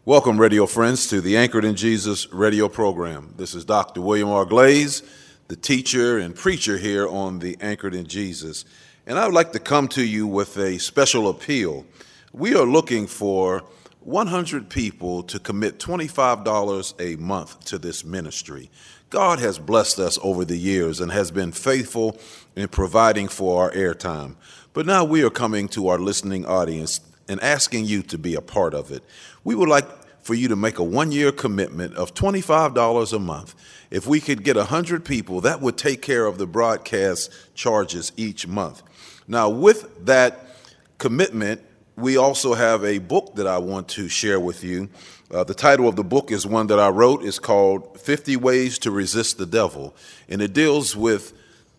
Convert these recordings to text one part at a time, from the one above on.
Welcome, radio friends, to the Anchored in Jesus radio program. This is Dr. William R. Glaze, the teacher and preacher here on the Anchored in Jesus. And I would like to come to you with a special appeal. We are looking for 100 people to commit $25 a month to this ministry. God has blessed us over the years and has been faithful in providing for our airtime. But now we are coming to our listening audience and asking you to be a part of it. We would like for you to make a one-year commitment of $25 a month. If we could get 100 people, that would take care of the broadcast charges each month. Now, with that commitment, we also have a book that I want to share with you. The title of the book is one that I wrote. It's called 50 Ways to Resist the Devil, and it deals with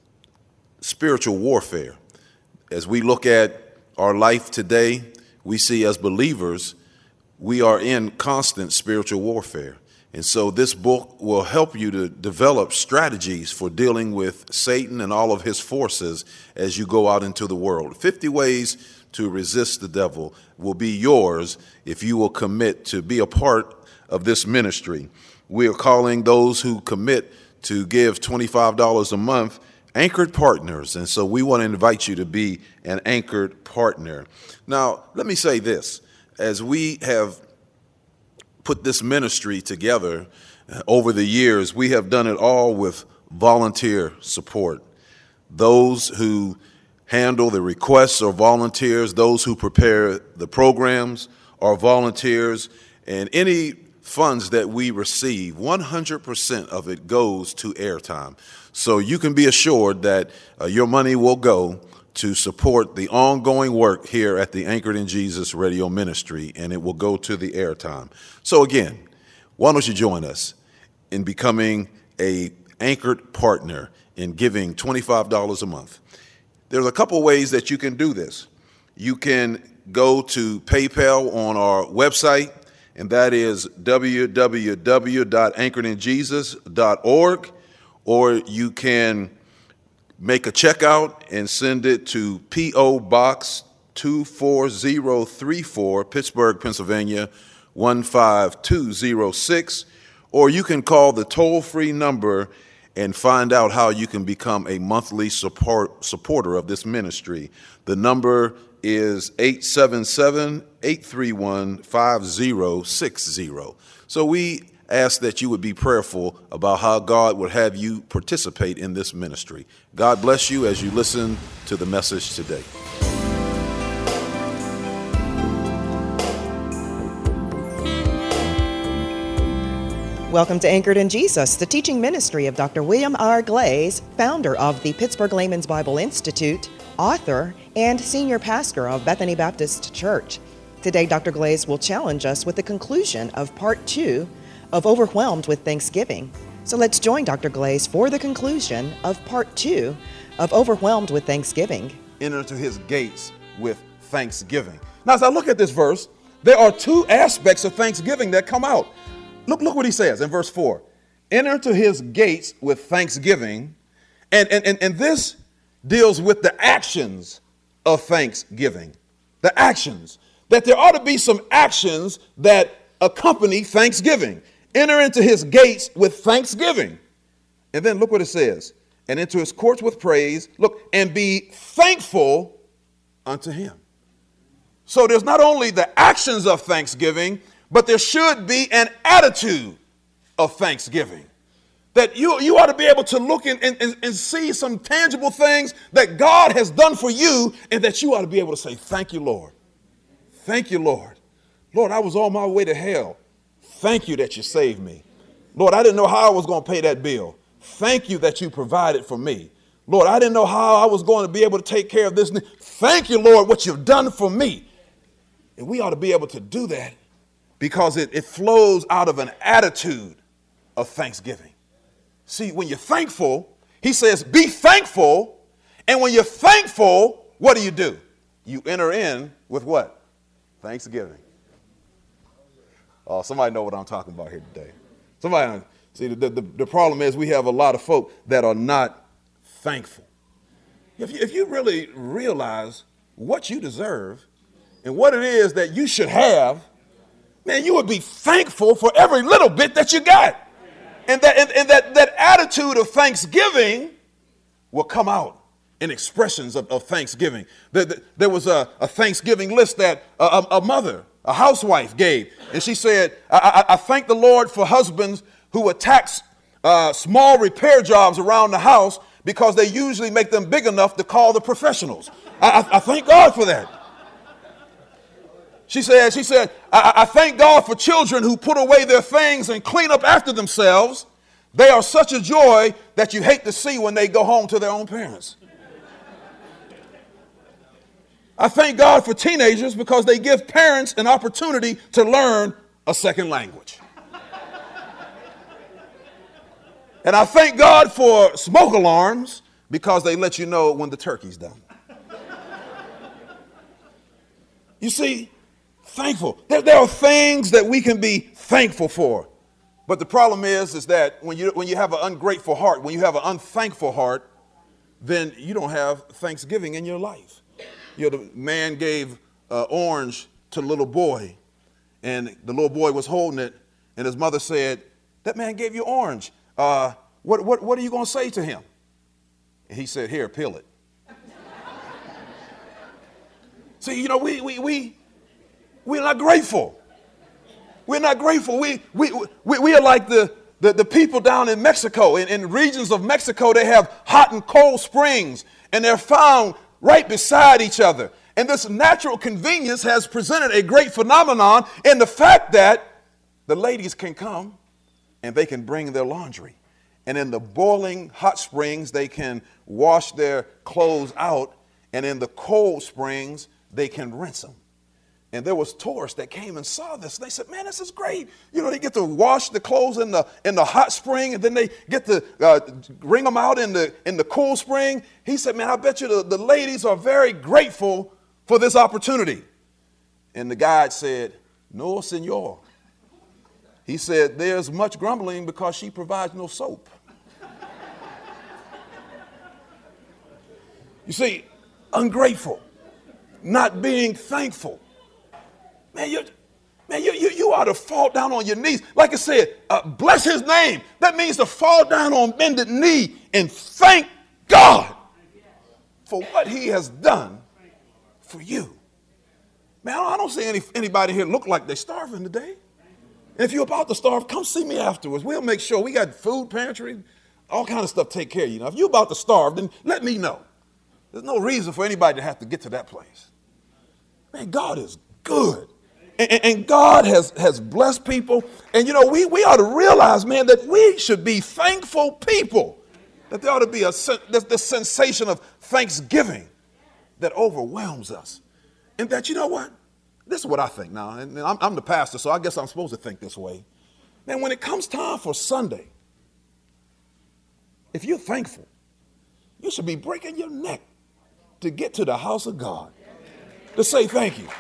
spiritual warfare. As we look at our life today, we see as believers, we are in constant spiritual warfare. And so this book will help you to develop strategies for dealing with Satan and all of his forces as you go out into the world. 50 ways to resist the devil will be yours if you will commit to be a part of this ministry. We are calling those who commit to give $25 a month anchored partners. And so we want to invite you to be an anchored partner. Now, let me say this. As we have put this ministry together over the years, we have done it all with volunteer support. Those who handle the requests are volunteers. Those who prepare the programs are volunteers. And any funds that we receive, 100% of it goes to airtime. So you can be assured that your money will go to support the ongoing work here at the Anchored in Jesus radio ministry, and it will go to the airtime. So again, why don't you join us in becoming a anchored partner in giving $25 a month? There's a couple ways that you can do this. You can go to PayPal on our website, and that is www.anchoredinjesus.org, or you can make a checkout and send it to P.O. Box 24034, Pittsburgh, Pennsylvania, 15206. Or you can call the toll-free number and find out how you can become a monthly supporter of this ministry. The number is 877-831-5060. So we ask that you would be prayerful about how God would have you participate in this ministry. God bless you as you listen to the message today. Welcome to Anchored in Jesus, the teaching ministry of Dr. William R. Glaze, founder of the Pittsburgh Layman's Bible Institute, author, and senior pastor of Bethany Baptist Church. Today, Dr. Glaze will challenge us with the conclusion of part 2 of Overwhelmed with Thanksgiving. So let's join Dr. Glaze for the conclusion of part 2 of Overwhelmed with Thanksgiving. Enter into his gates with thanksgiving. Now, as I look at this verse, there are two aspects of thanksgiving that come out. Look what he says in verse 4. Enter into his gates with thanksgiving. And this deals with the actions of thanksgiving. The actions. That there ought to be some actions that accompany thanksgiving. Enter into his gates with thanksgiving. And then look what it says. And into his courts with praise. Look, and be thankful unto him. So there's not only the actions of thanksgiving, but there should be an attitude of thanksgiving. That you ought to be able to look and see some tangible things that God has done for you, and that you ought to be able to say, thank you, Lord. Thank you, Lord. Lord, I was on my way to hell. Thank you that you saved me. Lord, I didn't know how I was going to pay that bill. Thank you that you provided for me. Lord, I didn't know how I was going to be able to take care of this. Thank you, Lord, what you've done for me. And we ought to be able to do that because it flows out of an attitude of thanksgiving. See, when you're thankful, he says, be thankful. And when you're thankful, what do? You enter in with what? Thanksgiving. Oh, somebody know what I'm talking about here today. Somebody, see, the problem is we have a lot of folk that are not thankful. If you really realize what you deserve and what it is that you should have, man, you would be thankful for every little bit that you got. And that attitude of thanksgiving will come out in expressions of thanksgiving. There was a Thanksgiving list that a mother, a housewife gave. And she said, I thank the Lord for husbands who attacks small repair jobs around the house because they usually make them big enough to call the professionals. I thank God for that. She said, I thank God for children who put away their things and clean up after themselves. They are such a joy that you hate to see when they go home to their own parents. I thank God for teenagers because they give parents an opportunity to learn a second language. And I thank God for smoke alarms because they let you know when the turkey's done. You see, thankful. There are things that we can be thankful for. But the problem is that when you have an ungrateful heart, when you have an unthankful heart, then you don't have thanksgiving in your life. The man gave orange to the little boy, and the little boy was holding it, and his mother said, that man gave you orange. What are you going to say to him? And he said, here, peel it. See, we're not grateful. We're not grateful. We are like the people down in Mexico. In regions of Mexico, they have hot and cold springs, and they're found right beside each other. And this natural convenience has presented a great phenomenon in the fact that the ladies can come and they can bring their laundry. And in the boiling hot springs, they can wash their clothes out. And in the cold springs, they can rinse them. And there was tourists that came and saw this. And they said, man, this is great. They get to wash the clothes in the hot spring, and then they get to wring them out in the cool spring. He said, man, I bet you the ladies are very grateful for this opportunity. And the guide said, no, senor. He said, there's much grumbling because she provides no soap. You see, ungrateful, not being thankful. Man, you ought to fall down on your knees. Like I said, bless his name. That means to fall down on bended knee and thank God for what he has done for you. Man, I don't see anybody here look like they're starving today. And if you're about to starve, come see me afterwards. We'll make sure we got food pantry, all kind of stuff to take care of you. Now, if you're about to starve, then let me know. There's no reason for anybody to have to get to that place. Man, God is good. And God has blessed people. And, we ought to realize, man, that we should be thankful people. That there ought to be this sensation of thanksgiving that overwhelms us. And that, you know what? This is what I think now. And I'm the pastor, so I guess I'm supposed to think this way. Man, when it comes time for Sunday, if you're thankful, you should be breaking your neck to get to the house of God to say thank you.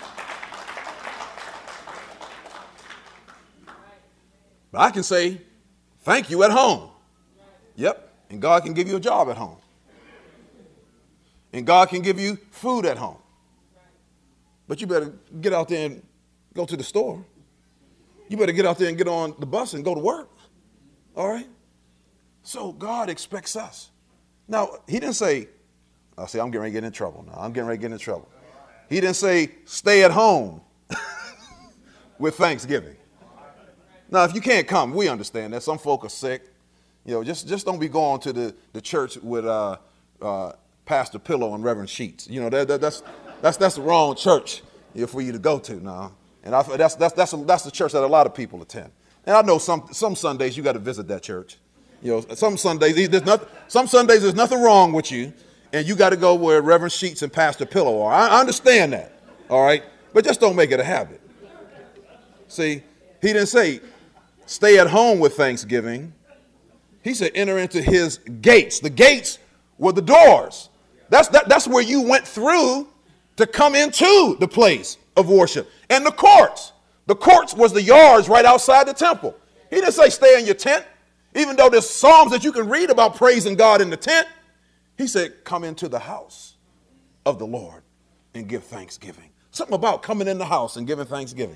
But I can say thank you at home. Yep. And God can give you a job at home. And God can give you food at home. But you better get out there and go to the store. You better get out there and get on the bus and go to work. All right? So God expects us. Now, he didn't say, I'm getting ready to get in trouble now. I'm getting ready to get in trouble. He didn't say, stay at home with Thanksgiving. Now, if you can't come, we understand that. Some folk are sick. Just don't be going to the church with Pastor Pillow and Reverend Sheets. That's the wrong church for you to go to now. And that's the church that a lot of people attend. And I know some Sundays you got to visit that church. Some Sundays there's nothing wrong with you, and you got to go where Reverend Sheets and Pastor Pillow are. I understand that, all right? But just don't make it a habit. See, he didn't say stay at home with Thanksgiving. He said enter into his gates. The gates were the doors. That's where you went through to come into the place of worship. And the courts. The courts was the yards right outside the temple. He didn't say stay in your tent. Even though there's Psalms that you can read about praising God in the tent, he said come into the house of the Lord and give thanksgiving. Something about coming in the house and giving thanksgiving.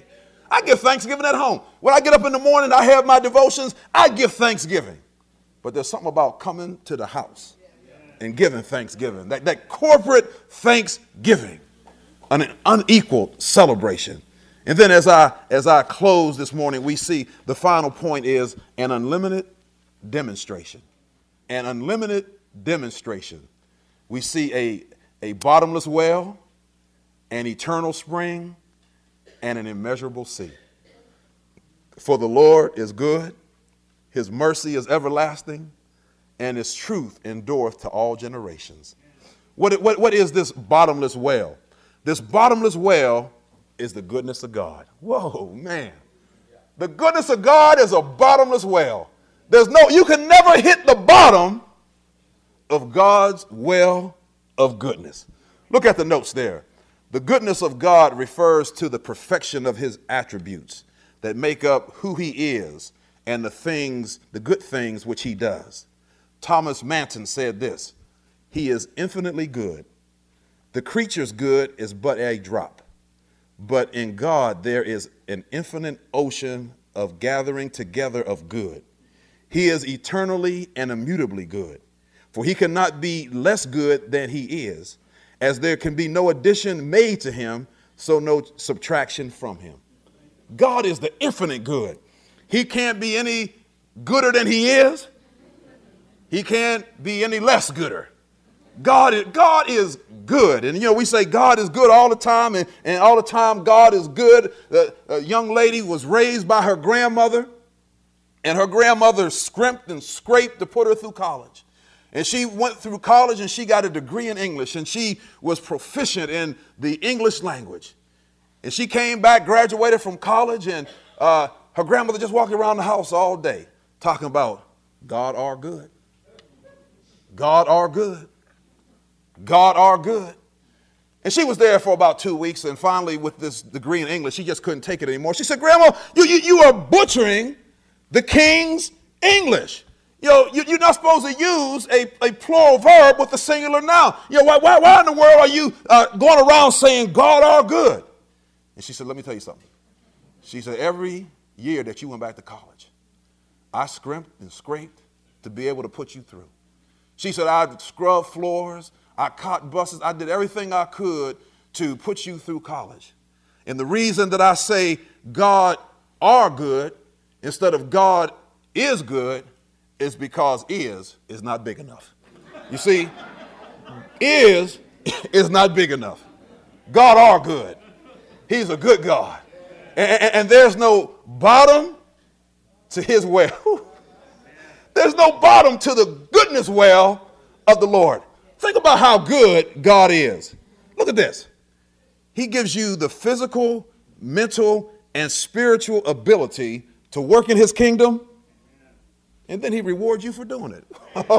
I give thanksgiving at home. When I get up in the morning, I have my devotions, I give thanksgiving. But there's something about coming to the house and giving thanksgiving, that corporate thanksgiving, an unequaled celebration. And then as I close this morning, we see the final point is an unlimited demonstration. An unlimited demonstration. We see a bottomless well, an eternal spring, and an immeasurable sea. For the Lord is good, his mercy is everlasting, and his truth endureth to all generations. What is this bottomless well? This bottomless well is the goodness of God. Whoa, man. The goodness of God is a bottomless well. You can never hit the bottom of God's well of goodness. Look at the notes there. The goodness of God refers to the perfection of his attributes that make up who he is and the good things which he does. Thomas Manton said this: he is infinitely good. The creature's good is but a drop, but in God there is an infinite ocean of gathering together of good. He is eternally and immutably good, for he cannot be less good than he is, as there can be no addition made to him, so no subtraction from him. God is the infinite good. He can't be any gooder than he is. He can't be any less gooder. God is good. And, we say God is good all the time, and all the time God is good. A young lady was raised by her grandmother, and her grandmother scrimped and scraped to put her through college. And she went through college and she got a degree in English, and she was proficient in the English language. And she came back, graduated from college, and her grandmother just walked around the house all day talking about God are good. God are good. God are good. And she was there for about 2 weeks, and finally with this degree in English, she just couldn't take it anymore. She said, Grandma, you are butchering the king's English. You're not supposed to use a plural verb with a singular noun. Why in the world are you going around saying God are good? And she said, let me tell you something. She said, every year that you went back to college, I scrimped and scraped to be able to put you through. She said, I scrubbed floors, I caught buses, I did everything I could to put you through college. And the reason that I say God are good instead of God is good is because is not big enough. You see, is not big enough. God are good. He's a good God. And there's no bottom to his well. There's no bottom to the goodness well of the Lord. Think about how good God is. Look at this. He gives you the physical, mental, and spiritual ability to work in his kingdom, and then he rewards you for doing it.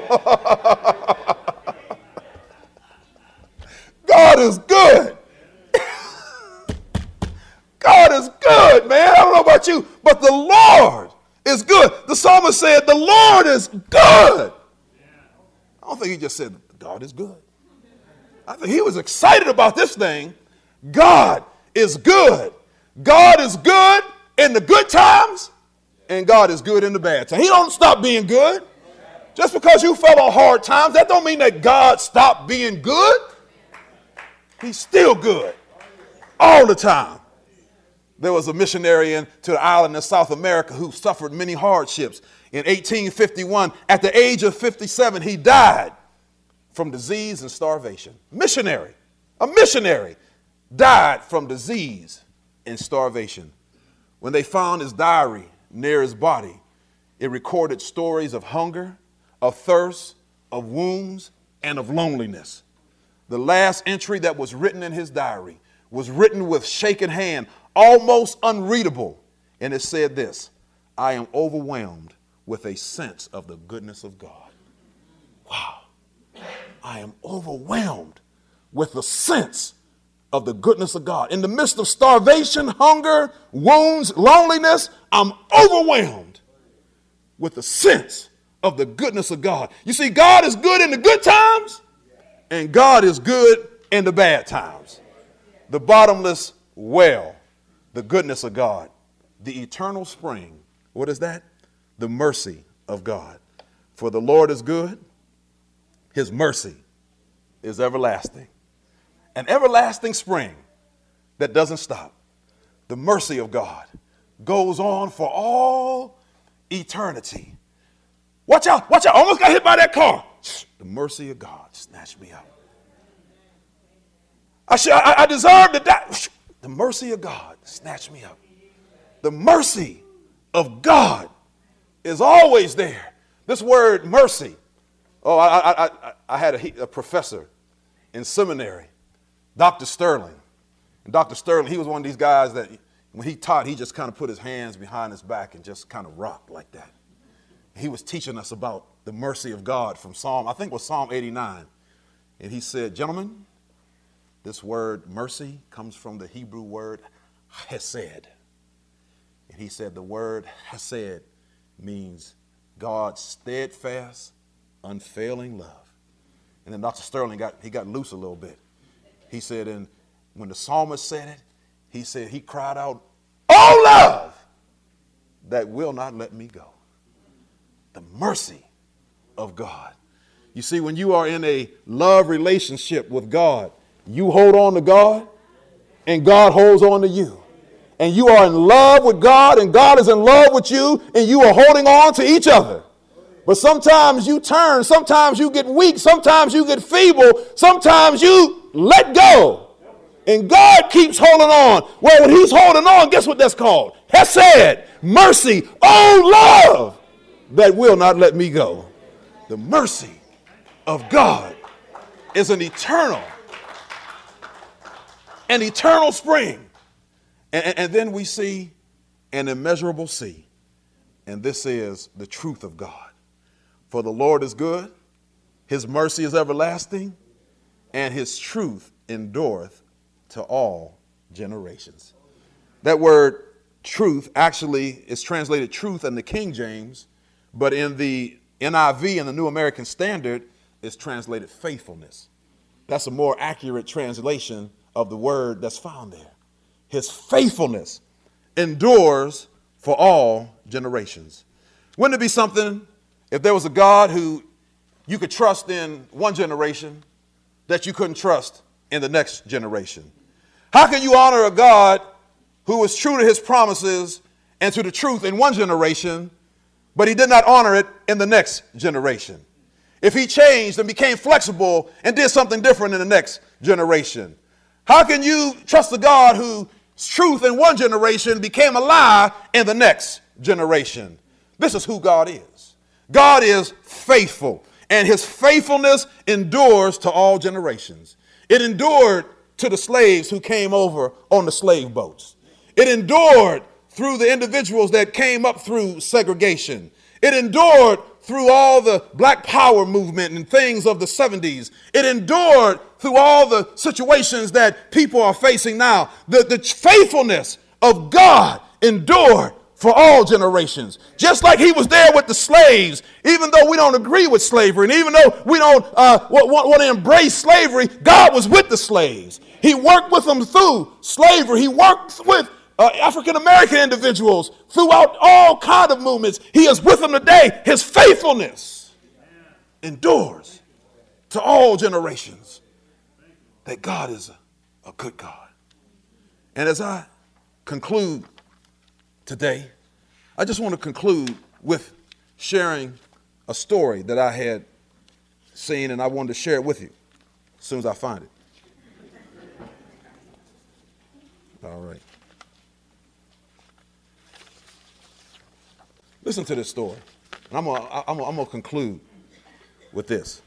God is good. God is good, man. I don't know about you, but the Lord is good. The psalmist said, the Lord is good. I don't think he just said, God is good. I think he was excited about this thing. God is good. God is good in the good times, and God is good in the bad times. He don't stop being good. Just because you fell on hard times, that don't mean that God stopped being good. He's still good all the time. There was a missionary to the island of South America who suffered many hardships. In 1851, at the age of 57, he died from disease and starvation. A missionary died from disease and starvation. When they found his diary near his body, it recorded stories of hunger, of thirst, of wounds, and of loneliness. The last entry that was written in his diary was written with shaken hand, almost unreadable. And it said this: I am overwhelmed with a sense of the goodness of God. Wow. I am overwhelmed with a sense of the goodness of God. In the midst of starvation, hunger, wounds, loneliness, I'm overwhelmed with a sense of the goodness of God. You see, God is good in the good times, and God is good in the bad times. The bottomless well, the goodness of God. the eternal spring. What is that? The mercy of God. For the Lord is good. His mercy is everlasting. An everlasting spring that doesn't stop. The mercy of God goes on for all eternity. Watch out, watch out. I almost got hit by that car. The mercy of God snatched me up. I deserve to die. The mercy of God snatched me up. The mercy of God is always there. This word mercy. Oh, I had a professor in seminary, Dr. Sterling. And Dr. Sterling, he was one of these guys that when he taught, he just kind of put his hands behind his back and just kind of rocked like that. He was teaching us about the mercy of God from Psalm, I think it was Psalm 89. And he said, gentlemen, this word mercy comes from the Hebrew word hesed. And he said the word hesed means God's steadfast, unfailing love. And then Dr. Sterling got loose a little bit. He said, and when the psalmist said it, he said he cried out, "Oh, love that will not let me go." The mercy of God. You see, when you are in a love relationship with God, you hold on to God and God holds on to you. And you are in love with God and God is in love with you and you are holding on to each other. But sometimes you turn, sometimes you get weak, sometimes you get feeble, sometimes you let go. And God keeps holding on. Well, when he's holding on, guess what that's called? Hesed, mercy, oh love that will not let me go. The mercy of God is an eternal spring. And then we see an immeasurable sea. And this is the truth of God. For the Lord is good, his mercy is everlasting, and his truth endureth to all generations. That word truth actually is translated truth in the King James, but in the NIV and the New American Standard, it's translated faithfulness. That's a more accurate translation of the word that's found there. His faithfulness endures for all generations. Wouldn't it be something if there was a God who you could trust in one generation that you couldn't trust in the next generation? How can you honor a God who is true to his promises and to the truth in one generation, but he did not honor it in the next generation? If he changed and became flexible and did something different in the next generation, how can you trust a God whose truth in one generation became a lie in the next generation? This is who God is. God is faithful, and his faithfulness endures to all generations. It endured to the slaves who came over on the slave boats. It endured through the individuals that came up through segregation. It endured through all the Black Power movement and things of the 70s. It endured through all the situations that people are facing now. The faithfulness of God endured for all generations. Just like he was there with the slaves, even though we don't agree with slavery, and even though we don't want to embrace slavery, God was with the slaves. He worked with them through slavery. He worked with African-American individuals throughout all kinds of movements. He is with them today. His faithfulness endures to all generations. That God is a good God. And as I conclude today, I just want to conclude with sharing a story that I had seen, and I wanted to share it with you as soon as I find it. All right. Listen to this story. And I'm gonna conclude with this.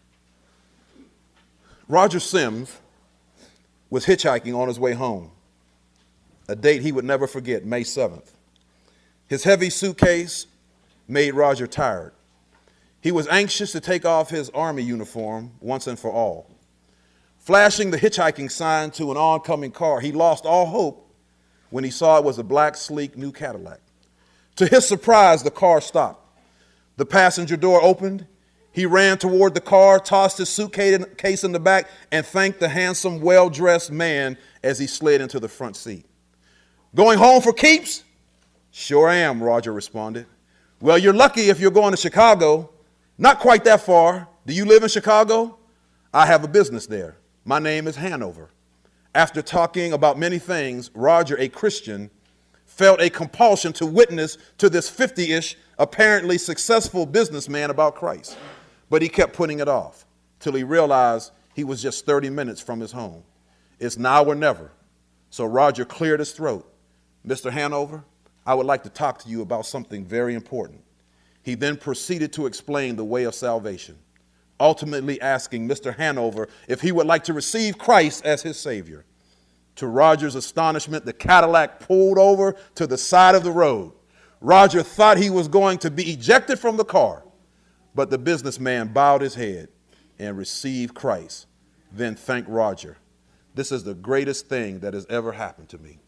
Roger Sims was hitchhiking on his way home, a date he would never forget, May 7th. His heavy suitcase made Roger tired. He was anxious to take off his army uniform once and for all. Flashing the hitchhiking sign to an oncoming car, he lost all hope when he saw it was a black, sleek, new Cadillac. To his surprise, the car stopped. The passenger door opened. He ran toward the car, tossed his suitcase in the back, and thanked the handsome, well-dressed man as he slid into the front seat. Going home for keeps? Sure am, Roger responded. Well, you're lucky if you're going to Chicago. Not quite that far. Do you live in Chicago? I have a business there. My name is Hanover. After talking about many things, Roger, a Christian, felt a compulsion to witness to this 50-ish, apparently successful businessman about Christ. But he kept putting it off till he realized he was just 30 minutes from his home. It's now or never. So Roger cleared his throat. Mr. Hanover, I would like to talk to you about something very important. He then proceeded to explain the way of salvation, ultimately asking Mr. Hanover if he would like to receive Christ as his Savior. To Roger's astonishment, the Cadillac pulled over to the side of the road. Roger thought he was going to be ejected from the car, but the businessman bowed his head and received Christ, then thanked Roger. This is the greatest thing that has ever happened to me.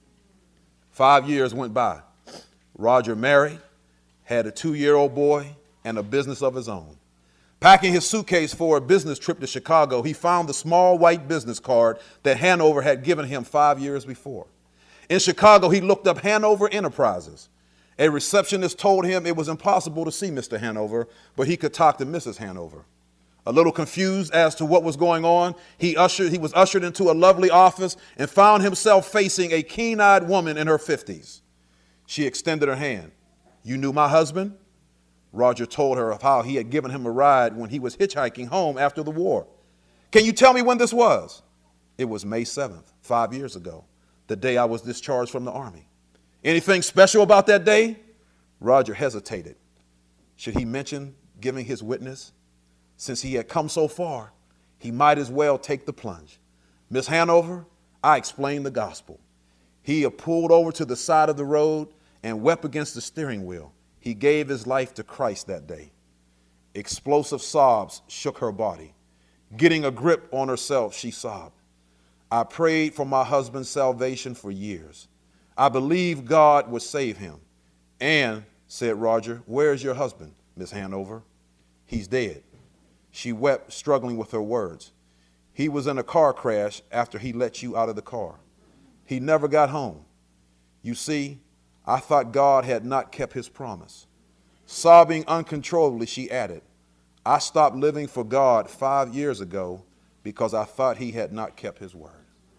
5 years went by. Roger married, had a 2-year-old boy, and a business of his own. Packing his suitcase for a business trip to Chicago, he found the small white business card that Hanover had given him 5 years before. In Chicago, he looked up Hanover Enterprises. A receptionist told him it was impossible to see Mr. Hanover, but he could talk to Mrs. Hanover. A little confused as to what was going on, he was ushered into a lovely office and found himself facing a keen-eyed woman in her 50s. She extended her hand. You knew my husband? Roger told her of how he had given him a ride when he was hitchhiking home after the war. Can you tell me when this was? It was May 7th, 5 years ago, the day I was discharged from the Army. Anything special about that day? Roger hesitated. Should he mention giving his witness? Since he had come so far, he might as well take the plunge. Miss Hanover, I explained the gospel. He pulled over to the side of the road and wept against the steering wheel. He gave his life to Christ that day. Explosive sobs shook her body. Getting a grip on herself, she sobbed. I prayed for my husband's salvation for years. I believed God would save him. And, said Roger, where's your husband, Miss Hanover? He's dead. She wept, struggling with her words. He was in a car crash after he let you out of the car. He never got home. You see, I thought God had not kept his promise. Sobbing uncontrollably, she added, I stopped living for God 5 years ago because I thought he had not kept his word.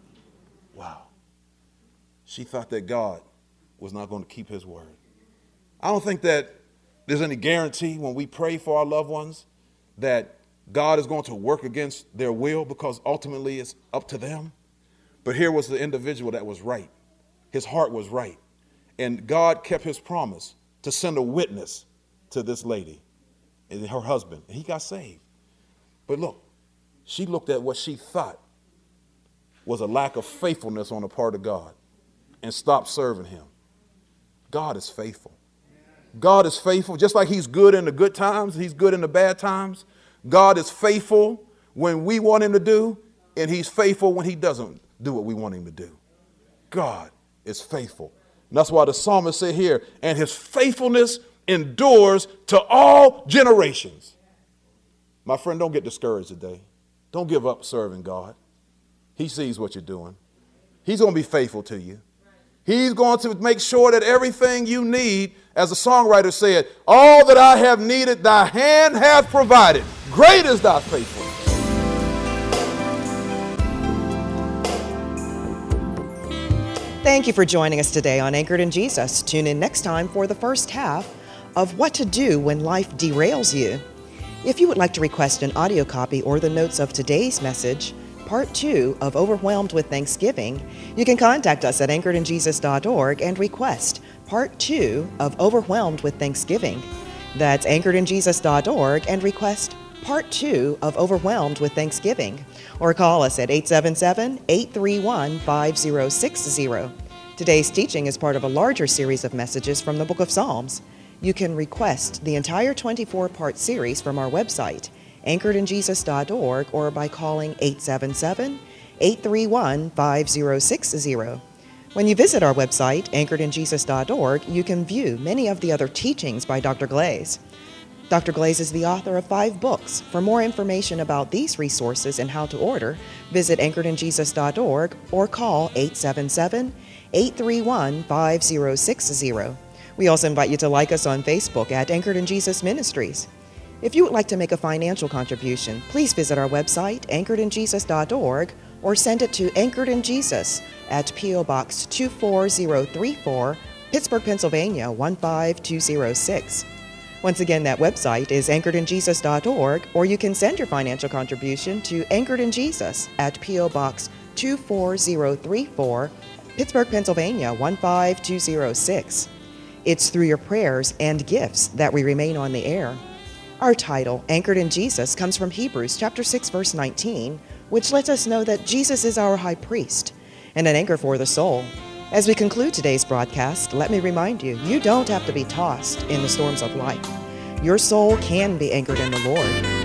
Wow. She thought that God was not going to keep his word. I don't think that there's any guarantee when we pray for our loved ones that God is going to work against their will, because ultimately it's up to them. But here was the individual that was right. His heart was right. And God kept his promise to send a witness to this lady and her husband. And he got saved. But look, she looked at what she thought was a lack of faithfulness on the part of God and stopped serving him. God is faithful. God is faithful. Just like he's good in the good times, he's good in the bad times. God is faithful when we want him to do, and he's faithful when he doesn't do what we want him to do. God is faithful. And that's why the psalmist said here, and his faithfulness endures to all generations. My friend, don't get discouraged today. Don't give up serving God. He sees what you're doing. He's going to be faithful to you. He's going to make sure that everything you need, as the songwriter said, all that I have needed, thy hand hath provided. Great is thy faithfulness. Thank you for joining us today on Anchored in Jesus. Tune in next time for the first half of What to Do When Life Derails You. If you would like to request an audio copy or the notes of today's message, Part 2 of Overwhelmed with Thanksgiving, you can contact us at anchoredinjesus.org and request Part 2 of Overwhelmed with Thanksgiving. That's anchoredinjesus.org and request Part 2 of Overwhelmed with Thanksgiving. Or call us at 877-831-5060. Today's teaching is part of a larger series of messages from the Book of Psalms. You can request the entire 24-part series from our website, anchoredinjesus.org, or by calling 877-831-5060. When you visit our website, anchoredinjesus.org, you can view many of the other teachings by Dr. Glaze. Dr. Glaze is the author of 5 books. For more information about these resources and how to order, visit anchoredinjesus.org or call 877-831-5060. We also invite you to like us on Facebook at Anchored in Jesus Ministries. If you would like to make a financial contribution, please visit our website, anchoredinjesus.org, or send it to Anchored in Jesus at P.O. Box 24034, Pittsburgh, Pennsylvania 15206. Once again, that website is anchoredinjesus.org, or you can send your financial contribution to Anchored in Jesus at P.O. Box 24034, Pittsburgh, Pennsylvania 15206. It's through your prayers and gifts that we remain on the air. Our title, Anchored in Jesus, comes from Hebrews chapter 6, verse 19, which lets us know that Jesus is our high priest and an anchor for the soul. As we conclude today's broadcast, let me remind you, you don't have to be tossed in the storms of life. Your soul can be anchored in the Lord.